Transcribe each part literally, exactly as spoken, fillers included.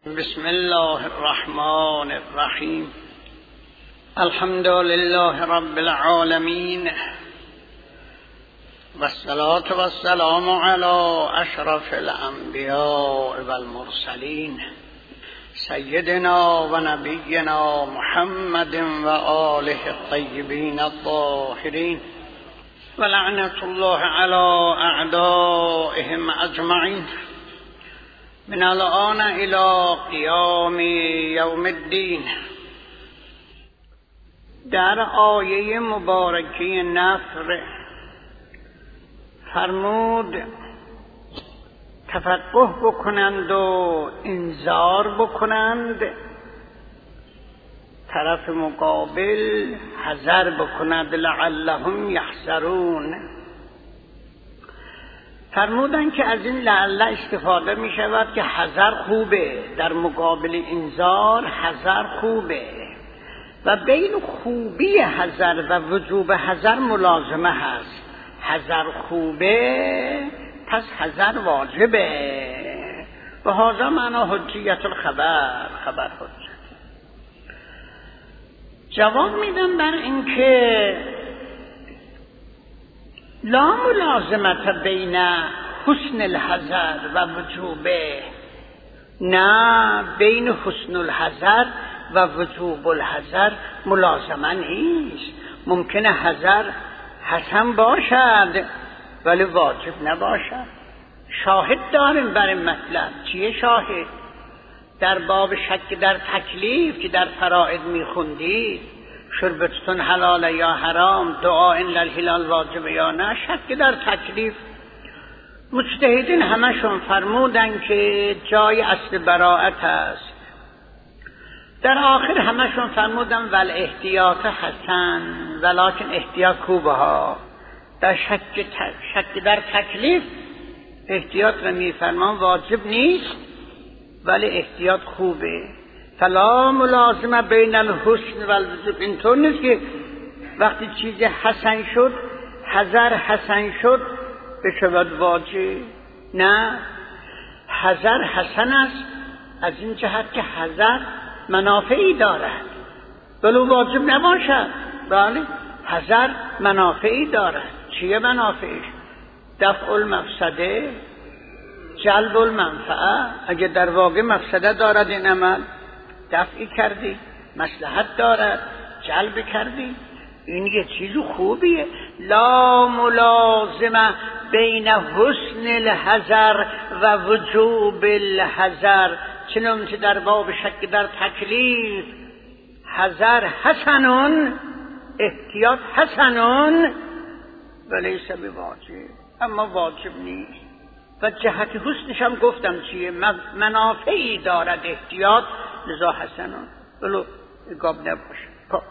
بسم الله الرحمن الرحیم. الحمد لله رب العالمین والصلاة والسلام علی اشرف الانبیاء والمرسلین سیدنا و نبینا محمد و آله الطیبین الطاهرین و لعنت الله علی اعدائهم اجمعین من الآن الى قیام یوم الدین. در آیه مبارکه نصر فرمود تفقه بکنند و انذار بکنند، طرف مقابل حذر بکند لعلهم یحذرون. فرمودن که از این لعل استفاده می شود که حذر خوبه، در مقابل انذار حذر خوبه و بین خوبی حذر و وجوب حذر ملازمه هست. حذر خوبه پس حذر واجبه و هذا معنا حجیت الخبر، خبر حجت. جواب میدم بر این که لا ملازمت بین حسن الحذر و وجوبه، نه بین حسن الحذر و وجوب الحذر ملازمه نیست. ممکنه حذر حسن باشد ولی واجب نباشد. شاهد داریم بر این مطلب. چیه شاهد؟ در باب شک در تکلیف که در فرائض میخوندید، شربتتون حلال یا حرام، دعا این للهلال واجب یا نه، شک در تکلیف. مجتهدین همشون فرمودن که جای اصل براءت است. در آخر همشون فرمودن ول احتیاط حسن ولکن احتیاط خوبه ها. در شک, شک در تکلیف احتیاط رو میفرمان واجب نیست ولی احتیاط خوبه. فلا ملازمه بین الحسن و الوجوب. اینطور نیست که وقتی چیز حسن شد، حذر حسن شد بشود واجب. نه، حذر حسن است از این جهت که حذر منافعی دارد ولو واجب نباشد. بله، حذر منافعی دارد. چیه منافعش؟ دفع المفسده، جلب المنفعه. اگه در واقع مفسده دارد این عمل، دفعی کردی، مصلحت دارد، جلب کردی، این یه چیز خوبیه. لا ملازمه بین حسن الحذر و وجوب الحذر، چنانچه در باب شک در تکلیف حذر حسنون، احتیاط حسنون ولیس بواجب، اما واجب نیست. و جهت حسنش هم گفتم چیه؟ منافعی دارد احتیاط، لذا حسنون ولو گاب نباشه. خب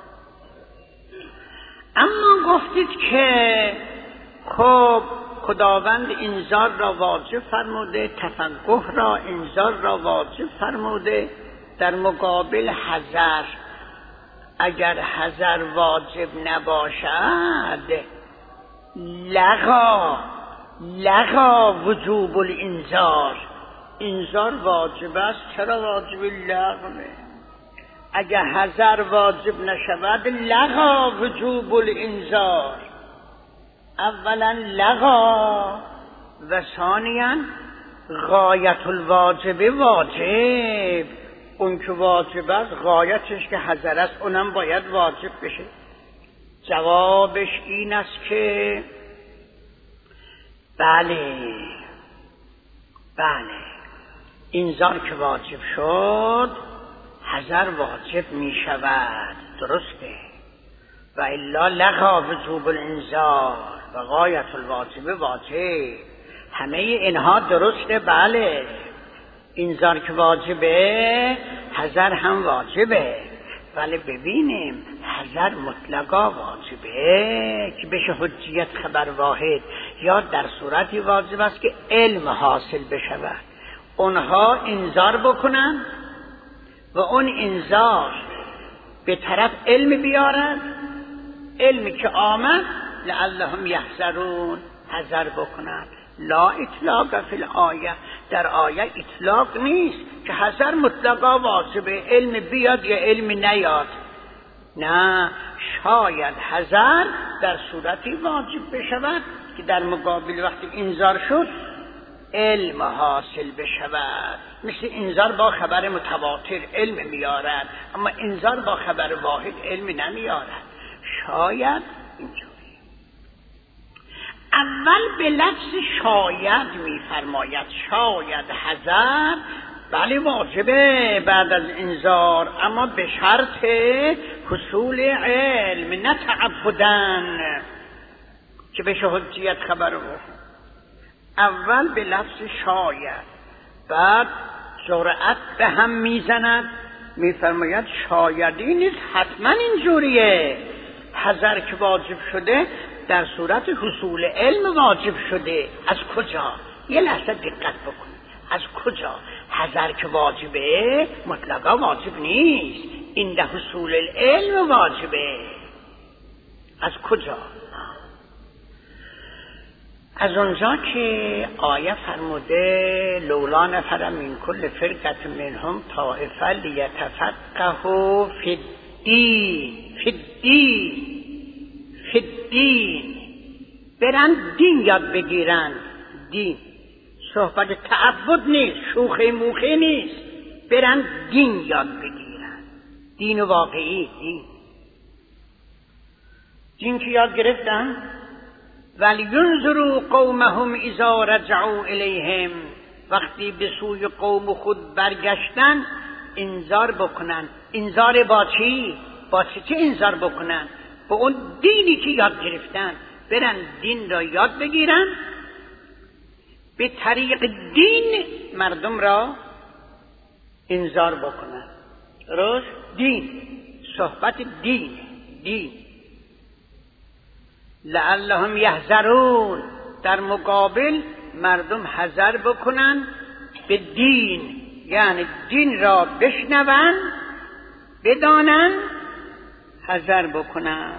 اما گفتید که خب خداوند انذار را واجب فرموده، تفقه را انذار را واجب فرموده، در مقابل حذر اگر حذر واجب نباشد لغا لغا وجوب الانذار. انذار واجب است. چرا واجب؟ لغوه. اگر حذر واجب نشود لغا وجوب الانذار. اولا لغا و ثانیا غایت الواجب واجب. اون که واجب است غایتش که حذر است اونم باید واجب بشه. جوابش این است که بله بله انذار که واجب شد حذر واجب می شود، درسته. و الا لغا وجوب الانذار و غایت الواجب واجب. همه اینها درسته. بله، انذار که واجبه حذر هم واجبه، ولی ببینیم حذر مطلقا واجبه که بشه حجیت خبر واحد، یا در صورتی واجب است که علم حاصل بشود. اونها انذار بکنن و اون انذار به طرف علم بیارن، علمی که آمد لعلهم یحذرون حذر بکنن. لا اطلاق فی الآیه، در آیه اطلاق نیست که حذر مطلقا واجبه، علم بیاد یا علم نیاد. نه، شاید حذر در صورتی واجب بشود که در مقابل وقتی انذار شد علم حاصل بشود. مثل انذار با خبر متواتر علم میارد، اما انذار با خبر واحد علم نمیارد. شاید اینجوری. اول به لفظ شاید میفرماید شاید حذر بله واجبه بعد از انذار، اما به شرط حصول علم، نه تعبدن که به حجیت خبر رو. اول به لفظ شاید، بعد جرأت به هم میزند میفرماید شایدی نیست، حتما اینجوریه. حذر که واجب شده در صورت حصول علم واجب شده. از کجا؟ یه لحظه دقت بکنید. از کجا؟ حذر که واجبه مطلقا واجب نیست، این در حصول العلم واجبه. از کجا؟ از اونجا که آیه فرموده لولا نفر من کل فرقة منهم طائفة لیتفقهوا فی الدین، فی الدین، فی الدین، برن دین یاد بگیرن. دین صحبت تعبد نیست، شوخی موخی نیست، برن دین یاد بگیرن. دین واقعی، دین دین که یاد گرفتن. وَلْيُنْذِرُوا قَوْمَهُمْ إِذَا رَجَعُوا إِلَيْهِمْ، وقتی به سوی قوم خود برگشتن انذار بکنن. انذار با چی؟ با چی انذار بکنن؟ با اون دینی که یاد گرفتن. برن دین را یاد بگیرن، به طریق دین مردم را انذار بکنن. درست؟ دین، صحبت دین، دین. لعلهم یحذرون، در مقابل مردم حذر بکنن به دین، یعنی دین را بشنون، بدانن، حذر بکنن.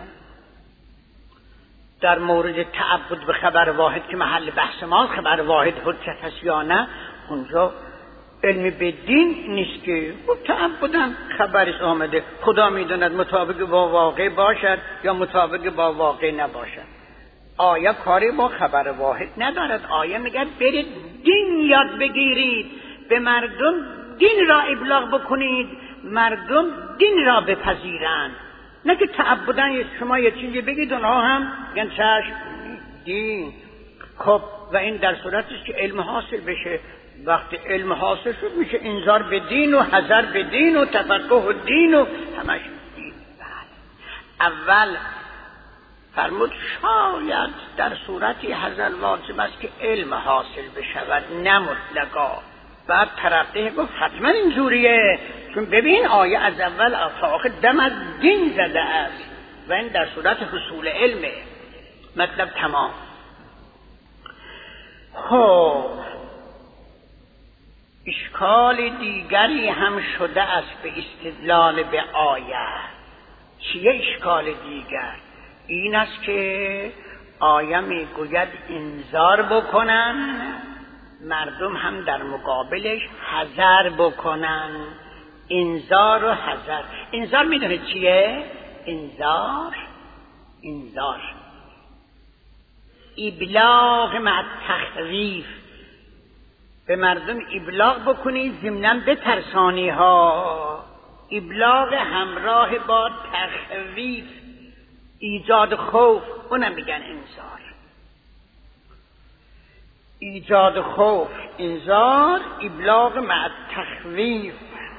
در مورد تعبد به خبر واحد که محل بحث ما خبر واحد حجت هست یا نه، اونجا علم به دین نیست که تعبدن خبرش آمده، خدا میدوند مطابق با واقع باشد یا مطابق با واقع نباشد. آیه کاری با خبر واحد ندارد. آیه میگه برید دین یاد بگیرید، به مردم دین را ابلاغ بکنید، مردم دین را بپذیرند. نه که تعبدن شما یه چیزی بگید اونها هم میگن چشم دین. خب و این در صورتی که علم حاصل بشه. وقتی علم حاصل شد میشه انذار به دین و حذر به دین و تفقه دین و همش دین. اول فرمود شاید در صورتی حذر واجب است که علم حاصل بشود، نه مطلقا. بعد ترقیه گفت حتما اینجوریه، چون ببین آیه از اول تا آخر دم از دین زده است و این در صورت حصول علمه. مطلب تمام. خب اشکال دیگری هم شده است به استدلال به آیه. چیه اشکال دیگر؟ این است که آیه میگوید انذار بکنن، مردم هم در مقابلش حذر بکنن. انذار و حذر. انذار میدونه چیه؟ انذار انذار ابلاغ مع تخویف، به مردم ابلاغ بکنی ضمناً بترسانی ها. ابلاغ همراه با تخویف، ایجاد خوف، اونم میگن انذار. ایجاد خوف، انذار، ابلاغ مع تخویف.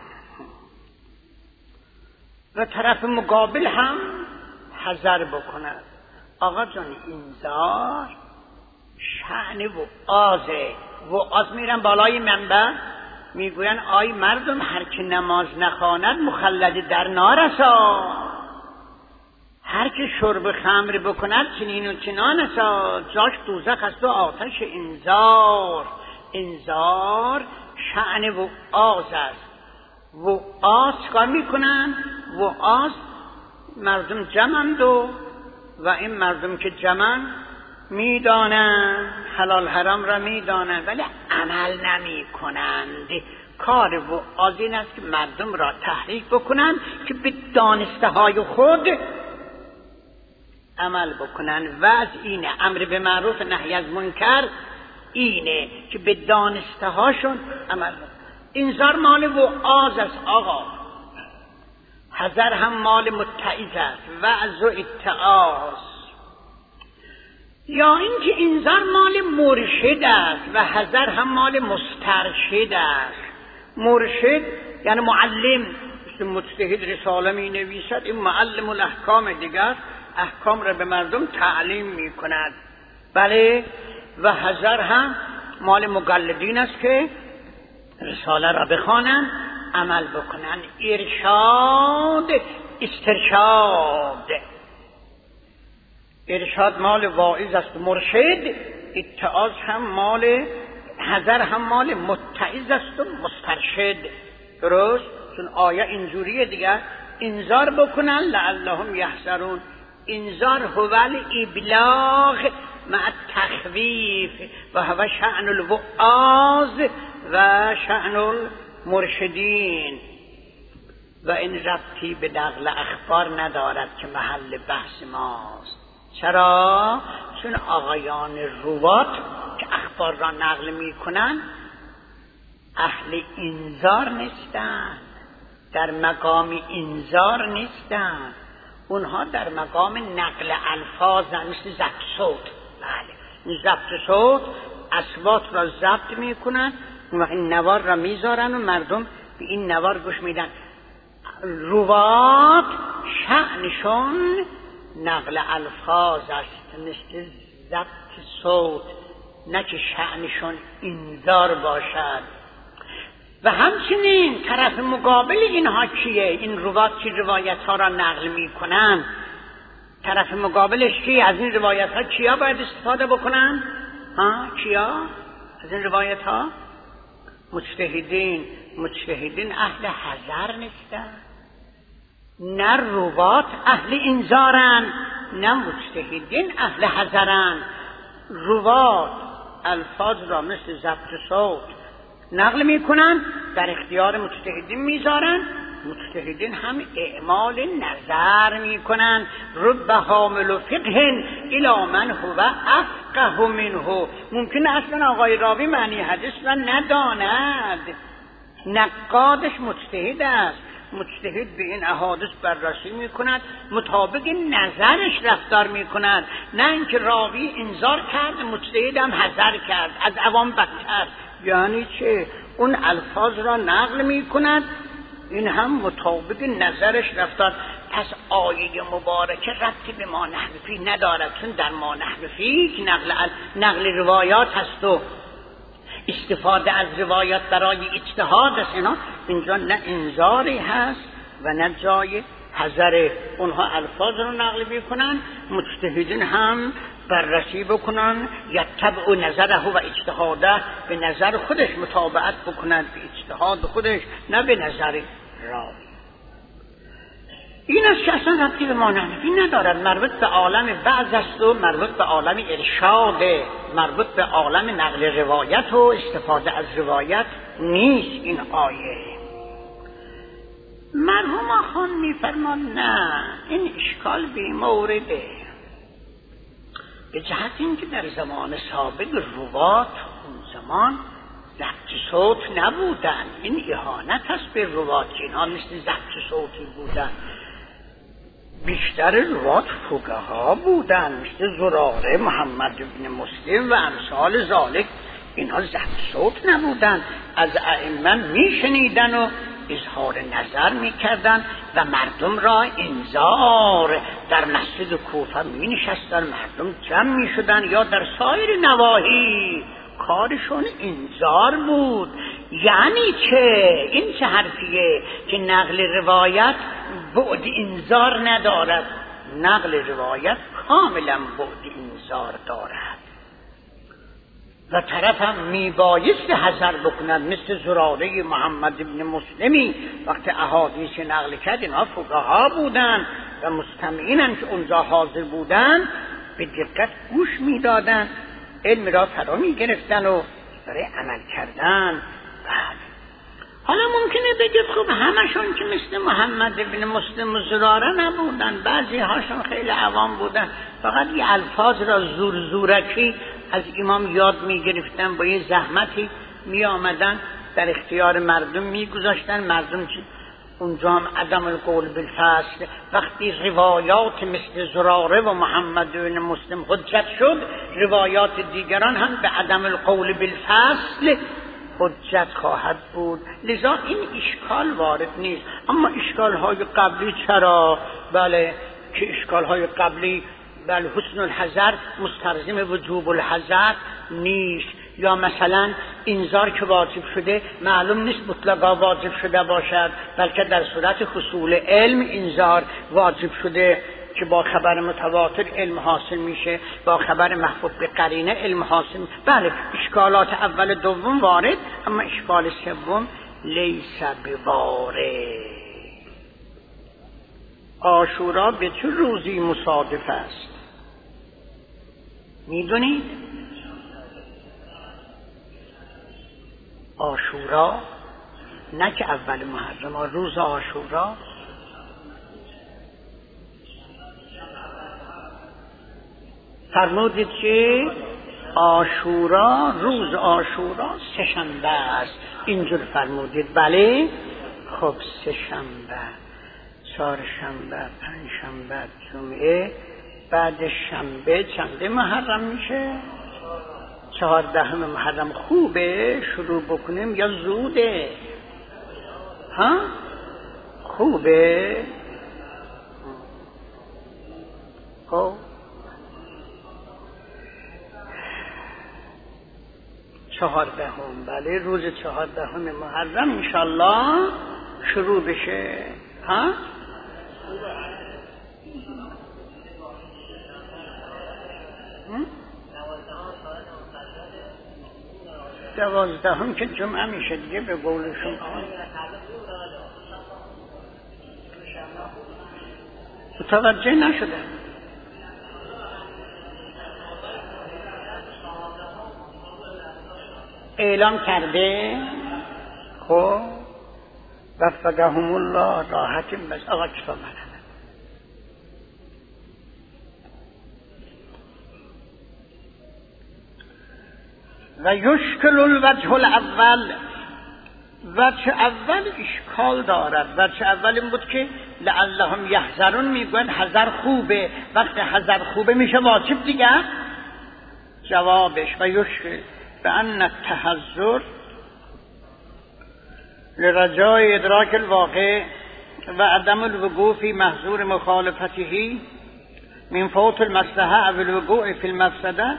و طرف مقابل هم حذر بکند. آقا جان انذار شأن و آزه. و آز میرن بالای منبر میگوین آی مردم هر که نماز نخواند مخلد در نار است، هر که شرب خمر بکند چنین و چنان است، جاش دوزخ است و آتش. انذار انذار شأن و آز است. و آز کار میکنن و آز مردم جمعند و و این مردم که جمعن میدانند، حلال حرام را میدانند ولی عمل نمی کنند. کار وعاظ این است که مردم را تحریک بکنند که به دانسته های خود عمل بکنند. وعظ اینه، امر به معروف نهی از منکر اینه که به دانسته هاشون عمل بکنند. انذار مال وعاظ است آقا، حذر هم مال متعظ است، وعظ و اتعاظ. یا اینکه انذار مال مرشد است و حذر هم مال مسترشد است. مرشد یعنی معلم، مثل مجتهد رساله می نویسد، این معلم الاحکام دیگر احکام را به مردم تعلیم می کند. بله. و حذر هم مال مقلدین است که رساله را بخوانند عمل بکنند. ارشاد استرشاد، ارشاد مال واعظ است مرشد، اتعاظ هم مال، حذر هم مال متعظ است و مسترشد. درست؟ چون آیه اینجوریه دیگر، انذار بکنن لعلهم یحذرون. انذار هو الابلاغ مع التخویف و هو شأن الوعاظ و شأن المرشدین. و این ربطی به نقل اخبار ندارد که محل بحث ماست. چرا؟ چون آقایان روات که اخبار را نقل می کنند اهل انذار نیستند، در مقام انذار نیستند، اونها در مقام نقل الفاظند، مثل ضبط صوت. بله، ضبط صوت اصوات را ضبط می کنند، اون وقت این نوار را میذارن و مردم به این نوار گوش میدن. روات شأنشون نقل الفاظ است، مثل ضبط صوت، نه که شأنشون انذار باشد. و همچنین طرف مقابل اینها کیه؟ این روات که روایت ها را نقل می کنن، طرف مقابلش کی؟ از این روایت ها کیا باید استفاده بکنن؟ ها کیا از این روایت ها؟ مجتهدین. مجتهدین اهل حذر نیستن، نه روات اهل انذارن، نه مجتهدین اهل حذرن. روات الفاظ را مثل ضبط صوت نقل میکنن، در اختیار مجتهدین میذارن، مجتهدین هم اعمال نظر میکنن. رب حامل فقه الی من هو افقه منه. ممکن اصلا آقای راوی معنی حدیث را نداند، نقادش مجتهد است، مجتهد به این احادیث بررسی میکند، مطابق نظرش رفتار میکند، نه اینکه راوی انذار کرد مجتهد هم حذر کرد، از عوام بدتر. یعنی چه؟ اون الفاظ را نقل میکند، این هم مطابق نظرش رفتار. پس آیه مبارکه ربطی به ما نحو فیه ندارد، چون در ما نحو فیه که نقل, نقل روایات هست و استفاده از روایات برای اجتهاد است، اینا اینجا نه انذاری هست و نه جای حذره. اونها الفاظ رو نقل میکنن، مجتهدین هم بررسی بکنن، یتبع نظره و اجتهاده، به نظر خودش مطابقت بکنن، به اجتهاد خودش، نه به نظر راوی. این است که اصلا ربطی به ما نحو فیه ندارد، مربوط به عالم وعظ است و مربوط به عالم ارشاد، مربوط به عالم نقل روایت و استفاده از روایت نیست. این آیه مرحوم آخوان میفرمان نه، این اشکال بی مورده، به جهت اینکه در زمان سابق روات اون زمان ضبط صوت نبودن. این اهانت هست به روات که اینها مثل ضبط صوتی بودن. بیشتر روات فقها بودن، مثل زراره، محمد بن مسلم و امثال ذالک. اینها ضبط صوت نبودن، از ائمه میشنیدن و اظهار نظر میکردن و مردم را انذار. در مسجد کوفه می نشستن، مردم جمع می شدن، یا در سایر نواحی کارشون انذار بود. یعنی چه؟ این چه حرفیه که نقل روایت بعد انذار ندارد؟ نقل روایت کاملا بعد انذار دارد و طرف هم میبایست حذر بکنند، مثل زراره محمد بن مسلمی وقت احادیث نقل کرد، اینها فقها بودن و مستمعینن که اونجا حاضر بودن به دقت گوش میدادن، علم را فرا میگرفتن و برای عمل کردن. بله حالا ممکنه بگید خب همشون که مثل محمد ابن مسلم و زراره نبودن، بعضی هاشون خیلی عوام بودن، فقط یه الفاظ را زور زورکی از امام یاد میگرفتن، با یه زحمتی می آمدن در اختیار مردم می گذاشتن. مردم چی؟ اونجا هم عدم القول بالفصل. وقتی روایات مثل زراره و محمد بن مسلم حجت شد، روایات دیگران هم به عدم القول بالفصل حجت خواهد بود. لذا این اشکال وارد نیست. اما اشکال های قبلی چرا؟ بله که اشکال های قبلی بله حسن الحذر مستلزم وجوب الحذر نیست. یا مثلا انذار که واجب شده معلوم نیست مطلقا واجب شده باشد، بلکه در صورت حصول علم انذار واجب شده که با خبر متواتر علم حاصل میشه، با خبر محفوظ به قرینه علم حاصل میشه. بله اشکالات اول دوم وارد، اما اشکال سوم لیس بوارد. عاشورا به چه روزی مصادف است میدونید؟ عاشورا نه که اول محرم، روز عاشورا فرمودید که عاشورا روز عاشورا سه شنبه است، اینجور فرمودید. بله خب سه شنبه، چهار شنبه، پنج شنبه، جمعه، بعد شنبه چنده محرم میشه؟ چهاردهم محرم. خوبه شروع بکنیم یا زوده؟ ها خوبه؟ خب چهاردهم، بله روز چهاردهم محرم انشالله شروع بشه. ها دوازدهم که جمعه میشه دیگه به قول شما. متوجه نشده. اعلام کرده. خب وفقهم الله راحت بس. آقا کتاب من و یشکل الوجه الاول. وجه اول اشکال دارد. وجه اول این بود که لعلهم یحذرون، میگوین حذر خوبه. وقتی حذر خوبه میشه واجب دیگه. جوابش و یشکل بأن التحذر لرجاء ادراک الواقع و عدم الوقوع فی محظور مخالفته من فوت المصلحه او الوقوع فی المفسده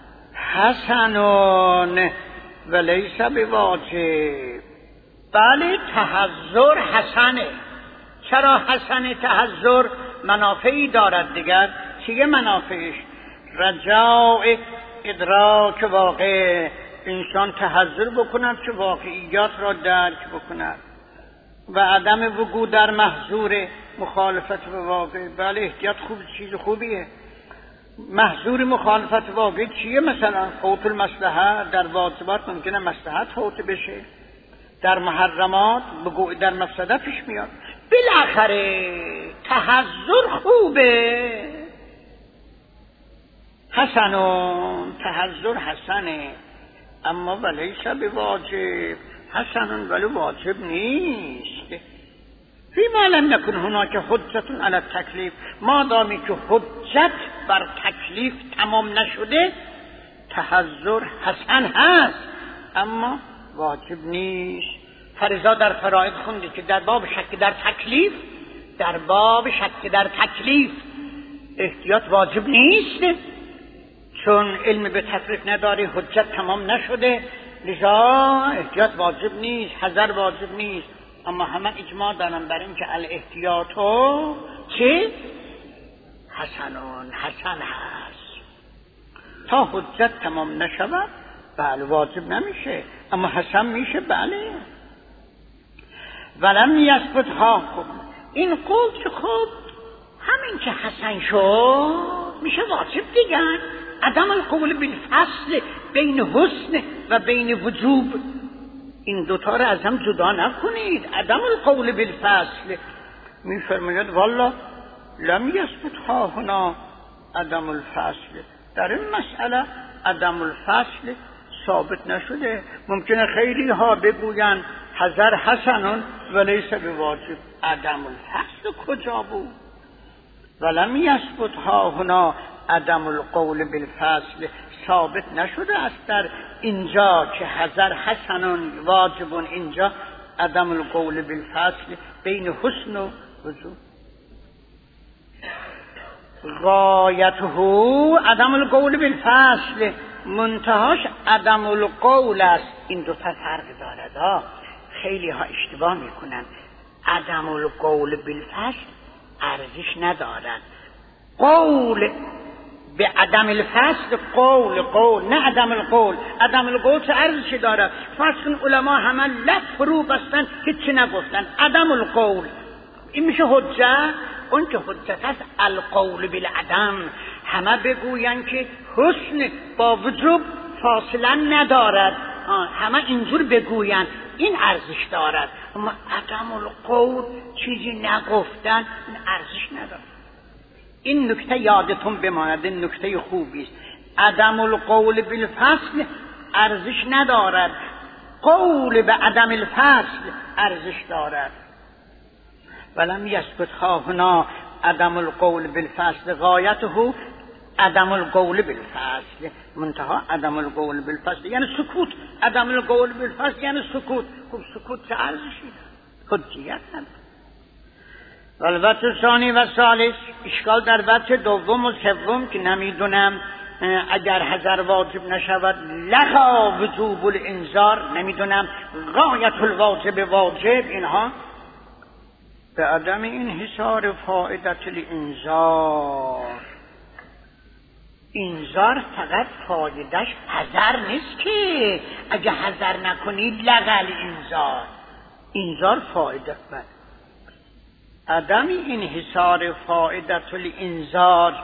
حسنون و لیس بواجب. بله تحذر حسنه. چرا حسنه تحذر؟ منافعی دارد. دیگر چیه منافعش؟ رجاء ادراک واقع، انسان تحذر بکند که واقعیات را درک بکند و عدم وقوع در محظور مخالفت به واقع. بله احتیاط خوب، چیز خوبیه. محظور مخالفت واقع چیه؟ مثلا فوت المصلحه، در واجبات ممکنه مصلحت فوت بشه، در محرمات وقوع در مفسده پیش میاد. بالاخره تحذر خوبه. حسنون، تحذر حسنه، اما ولیس بواجب. حسنون ولی واجب نیست. فیما لم یکن هناک حجت علی التکلیف، ما دامی که حجت بر تکلیف تمام نشده تحذر حسن هست اما واجب نیست. فریضا در فرائض خونده که در باب شک در تکلیف، در باب شک در تکلیف احتیاط واجب نیست، چون علم به تفریق نداری، حجت تمام نشده، لذا احتیاط واجب نیست، حذر واجب نیست. اما همه اجماع دارن بر این که الاحتیاطو چه؟ حسنون، حسن هست. تا حجت تمام نشود بله واجب نمیشه، اما حسن میشه. بله ولم یثبت ها. خب این قول که خب همین که حسن شد میشه واجب دیگه. عدم القول بالفصل بین حسن و بین وجوب، این دوتا رو از هم جدا نکنید. عدم القول بالفصل میفرماید والا لم یثبت ها هنا عدم الفصل، در این مسئله عدم الفصل ثابت نشده. ممکنه خیلی ها بگوین حذر حسن ولیس بواجب، عدم الفصل کجا بود؟ ولم یثبت ها هنا عدم القول بالفصل، ثابت نشده است در اینجا که حذر حسن واجب، اینجا عدم القول بالفصل بین حسن و وجوب. غایته عدم القول بالفصل، منتهاش عدم القول است. این دو تا فرق دارد. خیلی ها اشتباه میکنن. عدم القول بالفصل ارزش ندارد. قول به عدم الفصل قول قول نه عدم القول. عدم القول چه ارزشی دارد؟ فرض کن علما همه لب فرو بستن هیچی نگفتن، عدم القول این میشه حجت؟ اون که حجت است القول بالعدم. همه بگوین که حسن با وجوب فاصله ندارد، همه اینجور بگوین، این ارزش دارد. اما عدم القول چیزی نگفتن این ارزش ندارد. این نکته یادتون بماند، این نکته خوبی است. عدم القول بالفصل ارزش ندارد، قول به عدم الفصل ارزش دارد. ولم یثبت ها هنا عدم القول بالفصل، غایته عدم القول بالفصل، منتها عدم القول بالفصل یعنی سکوت. عدم القول بالفصل یعنی سکوت. خب سکوت چه ارزشی دارد؟ حجیت ندارد. البته ثانی و ثالث اشکال در وجه دوم و سوم که نمیدونم اگر حذر واجب نشود لغا وجوب الانذار، نمیدونم غایت الواجب واجب، اینها به عدم انحصار فائدت الانذار. انذار فقط فایدهش حذر نیست که اگه حذر نکنید لغل انذار. انذار فایده بد. عدم انحصار فائدت الانذار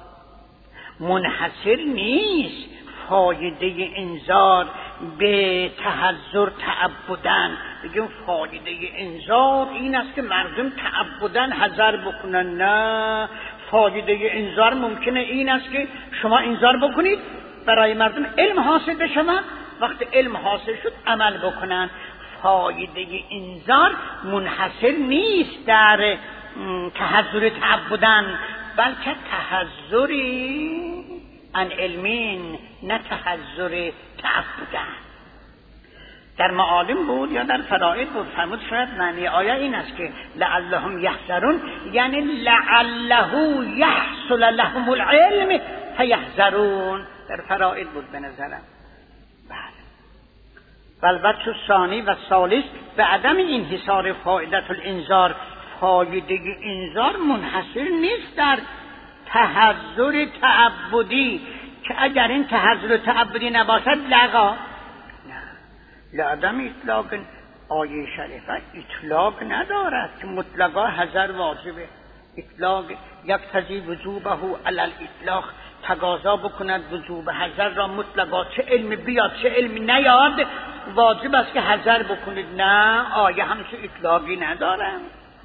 منحصر نیست. فایده انذار به تحذر تعبدن، بگیم فایده انذار این است که مردم تعبدن حذر بکنن. نه، فایده انذار ممکنه این است که شما انذار بکنید برای مردم علم حاصل بشود، وقتی علم حاصل شد عمل بکنن. فایده انذار منحصر نیست در تحذر تعبدن، بلکه تحذری عن علمین، نه تحذر تعبدن. در معالم بود یا در فرائض بود فرمود شاید معنی آیه این است که لعلهم یحذرون، یعنی لعله یحصل لهم العلم فیحذرون. در فرائض بود به نظرم. بله. والوجه الثانی و ثالث به عدم انحصار فائدت الانذار، فایده انذار منحصر نیست در تحذر تعبدی که اگر این تحذر تعبدی نباشد لغا. نه، لعدم اطلاق آیه شریفه اطلاق ندارد که مطلقا حذر واجبه. اطلاق یقتضی وجوبه علی الاطلاق، تقاضا بکند وجوب حذر را مطلقا، چه علم بیاد چه علم نیاد واجب است که حذر بکنید. نه، آیه همچه اطلاقی ندارد.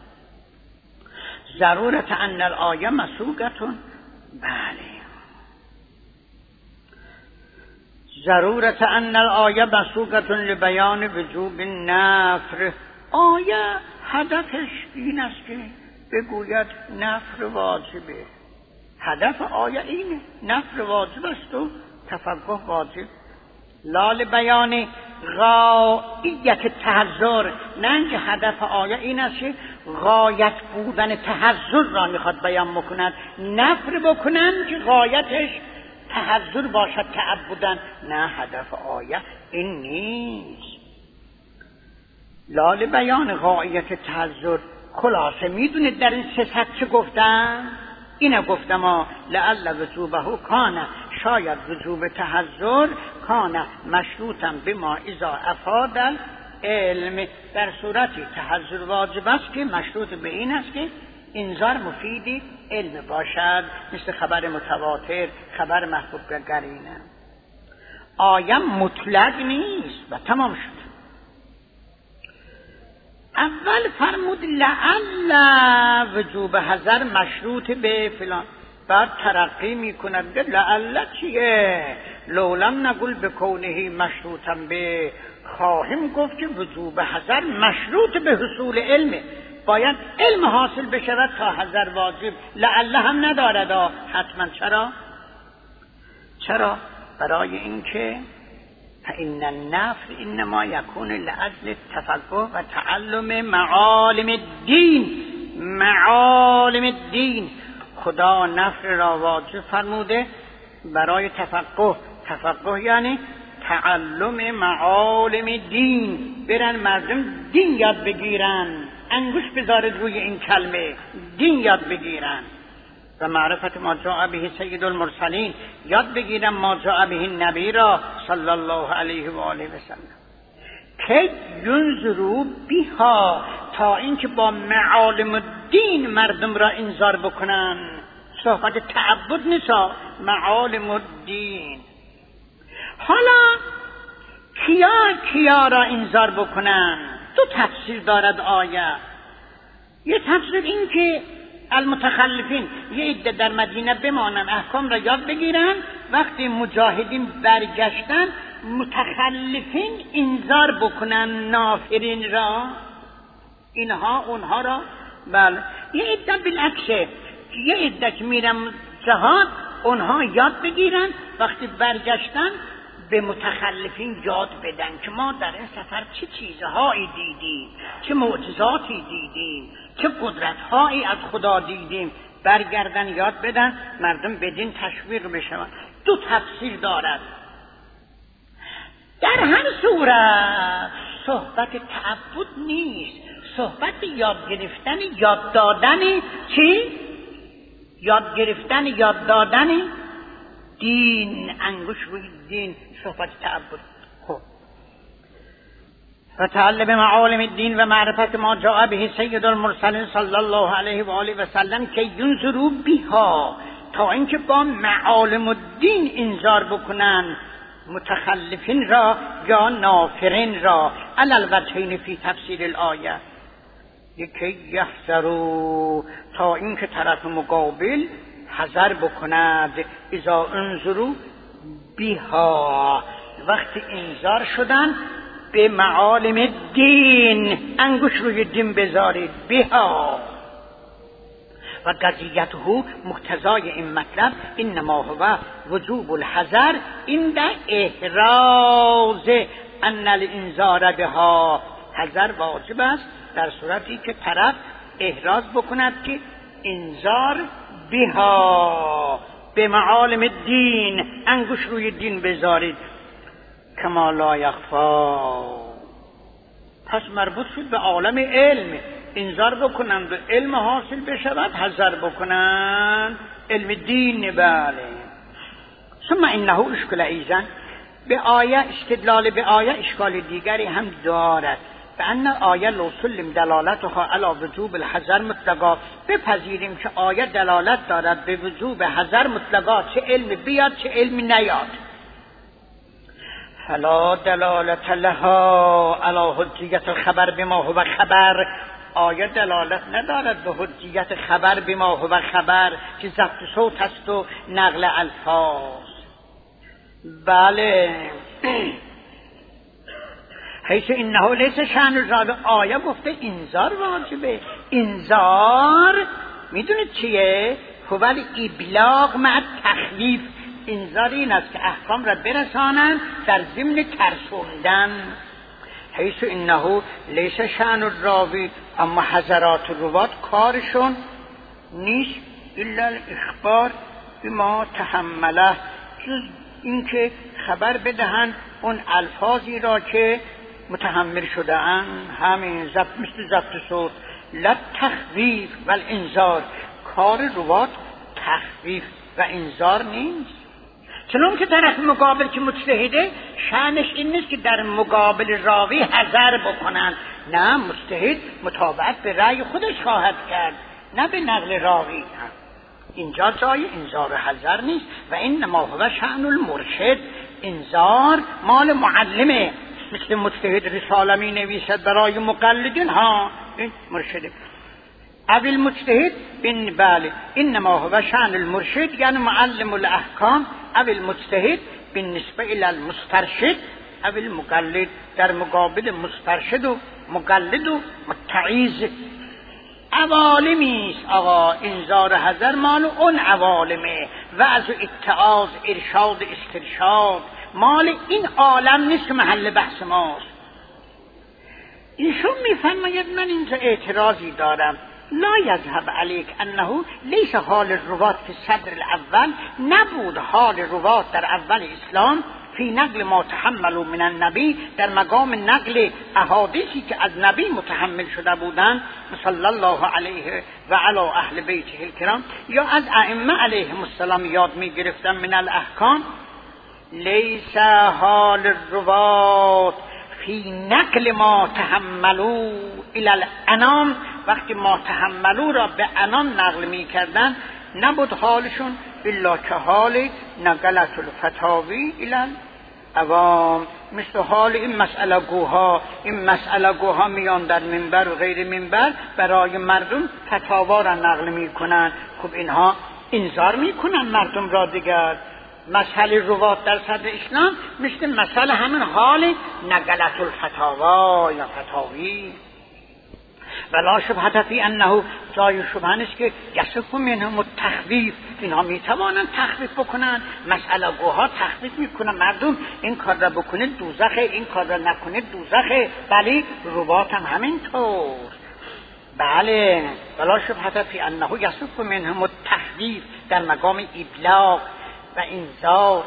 ضرورت ان الآیه مسوقتون، بله، ضرورت ان الآیه مسوقتون لبیان وجوب نفر. آیه هدفش این است که بگوید نفر واجبه. هدف آیه اینه، نفر واجب است و تفقه واجب. لال بیان غایت تحذر، نه اینکه هدف آیه این است که غایت بودن تحذر را میخواد بیان بکند، نفر بکنن که غایتش تحذر باشد تعبدن. نه، هدف آیه این نیست. لال بیان غایت تحذر. خلاصه میدونید در این سه سطح چه گفتم؟ اینه گفتم ها لعل وجوبه کان، شاید وجوب تحذر کان مشروطا بما اذا افاد علم، در صورتی تحذر واجب است که مشروط به این است که انذار مفید علم باشد، مثل خبر متواتر، خبر محبوب به قرینه. آیه مطلق نیست و تمام شد. اول فرمود لعل وجوب حذر مشروط به فلان، بعد ترقی میکند لعل چیه؟ لولم نقول به کونه مشروطا به، خواهیم گفت که وجوب حذر مشروط به حصول علمه، باید علم حاصل بشود تا حذر واجب. لعل هم ندارد حتما. چرا؟ چرا؟ برای اینکه فإن النفر انما یکون لأجل تفقه و تعلم معالم الدین. معالم الدین خدا نفر را واجب فرموده برای تفقه. تفقه یعنی تعلم معالم دین، برن مردم دین یاد بگیرن، انگوش بذارد روی این کلمه، دین یاد بگیرن و معرفت ما جاء به سید المرسلین، یاد بگیرن ما جاء به نبی را صلی الله علیه و آله و سلم. که ینظروا بها، تا اینکه با معالم الدین مردم را انذار بکنن. صحبت تعبد نیست، معالم الدین. حالا کیا کیا را انذار بکنن؟ دو تفسیر دارد آیه. یه تفسیر این که المتخلفین، یه عده در مدینه بمانن، احکام را یاد بگیرن، وقتی مجاهدین برگشتن متخلفین انذار بکنن نافرین را، اینها اونها را. بله. یه عده بالعکسه، یه عده که میرن جهاد اونها یاد بگیرن، وقتی برگشتن به متخلفین یاد بدن که ما در این سفر چه چیزهایی دیدیم، چه معجزاتی دیدیم، چه قدرتهایی از خدا دیدیم. برگردن یاد بدن، مردم بدین تشویق بشن. دو تفسیر دارد. در هر صورت صحبت تعبد نیست، صحبت یاد گرفتن، یاد دادن. چی؟ یاد گرفتن، یاد دادن دین، انگوش روی دین، صحبت تعبد. خب فتعلم معالم الدین و معرفت ما جاء به سید المرسلین صلی الله علیه و آله و سلم که ینظروا بها، تا اینکه با معالم الدین انذار بکنن متخلفین را یا نافرین را. علی الوجهین فی تفسیر الآیه. یکی یحذروا، تا اینکه طرف مقابل حذر بکند. اذا انذروا بها، وقتی انذار شدن به معالم دین، انگوش روی دین بذارید. بها و قضیته، مقتضای این مطلب انما هو وجوب الحذر عند احراز ان الانذار بها. حذر واجب است در صورتی که طرف احراز بکند که انذار بها، به معالم الدین، انگوش روی دین بذارید. کما لا یخفا، پس مربوط شد به عالم علم. انذار بکنند و علم حاصل بشود، حذر بکنند علم دین. بله. ثم انه اشکال ایزن، به آیه استدلال به آیه اشکال دیگری هم دارد. فان آیه لو سلم دلالتها علی وجوب الحذر مطلقا، بپذیریم که آیه دلالت دارد به وجوب حذر مطلقا، چه علم بیاد چه علم نیاد. فلا دلالت لها علی حجیت الخبر بما هو خبر، آیه دلالت ندارد به حجیت خبر بما هو خبر که ضبط صوت است و نقل الفاظ. بله. حیث انه لیس شأن الرابع، آیه گفته انذار واجبه. انذار میدونید چیه؟ هو الابلاغ مع تخویف. انذار این است که احکام را برسانند در ضمن ترسوندن. حیث انه لیس شأن الراوی، اما حضرات الروات کارشون نیست الا الاخبار بما تحمله، جز اینکه خبر بدهند اون الفاظی را که متحمل شده اند. همین ضبط، مثل ضبط صوت. لا تخویف و الانذار، کار روات تخویف و انذار نیست. چنون که طرف مقابل که مجتهده شأنش این نیست که در مقابل راوی حذر بکنند، نه، مجتهد مطابقت به رأی خودش خواهد کرد. نه به نقل راوی. اینجا جای انذار حذر نیست. و انما هو شأن المرشد، انذار مال معلمه، مثل مجتهد رساله می نویسد برای مقلدین، ها این مرشده. اوی المجتهد بن بله انما هو شأن المرشد یعنی معلم الاحکام، اوی المجتهد بالنسبه الى المسترشد، اوی المقلد در مقابل مسترشد و مقلد و متعیز. عوالمیست آقا، انذار حذر مال اون عوالمه، وعظ و اتعاظ، ارشاد استرشاد، مال این عالم نیست که محل بحث ماست. ایشون میفرماید من اینجا اعتراضی دارم، لا یذهب علیک انه لیس حال الروات فی صدر الاول، نبود حال روات در اول اسلام فی نقل ما تحملوا من النبی، در مقام نقل احادیثی که از نبی متحمل شده بودند صلی الله علیه و علی اهل بیته الکرام، یا از ائمه علیهم السلام یاد می گرفتن من الاحکام. لیس حال الروات فی نقل ما تحملوا الی الانام، وقتی ما تحملوا را به انام نقل می کردن نبود حالشون الا که حال نقلت الفتاوی الی عوام، مثل حال این مسئله گوها، این مسئله گوها میان در منبر و غیر منبر برای مردم فتاوا را نقل میکنن. خب اینها انذار میکنن مردم را دیگر. مسئله روات در صدر اسلام مثل مسئله همین حال نقلت الفتاوا یا فتاوی. ولا شبهه فی انه، جای شبهه نیست که یصف منهم التخویف، اینها میتوانند تخویف بکنن، مسئله گوها تخویف میکنن مردم این کار را بکنید دوزخه، این کار را نکنید دوزخه. بله روات هم همینطور. بله ولا شبهه فی انه یصف منهم التخویف در مقام ابلاغ و انذار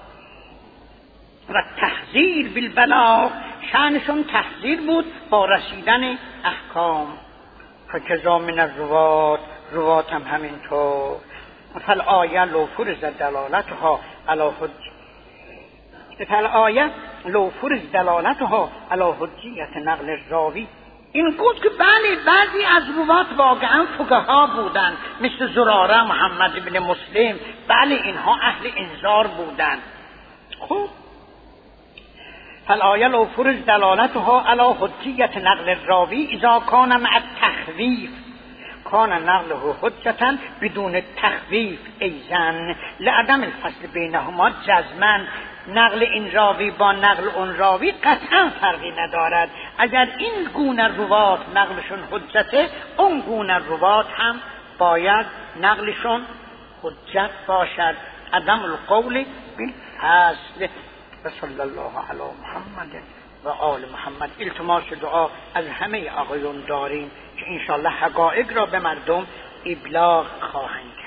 و تحذیر بالبلاغ، شأنشون تحذیر بود با رسیدن احکام. فکذا من الروات، روات هم همینطور. فالآیه لو فرض دلالتها علی حجیت، فالآیه لو فرض دلالتها علی حجیت نقل الراوی، این گفت که بله بعضی از روات واقعا فقها بودن مثل زراره، محمد بن مسلم، بله اینها اهل انذار بودن. خب فالآیه لو فرض دلالتها علی حجیت نقل الراوی اذا کان مع التخویف کان نقله حجتا بدون تخویف ایزن لعدم الفصل بینهما جزما. نقل این راوی با نقل اون راوی قطعا فرقی ندارد. اگر این گونه روات نقلشون حجته، اون گونه روات هم باید نقلشون حجت باشد. عدم القول بالفصل. و صلی الله علی محمد و آل محمد. التماس دعا از همه آقایون داریم که انشاءالله حقایق را به مردم ابلاغ خواهند کرد.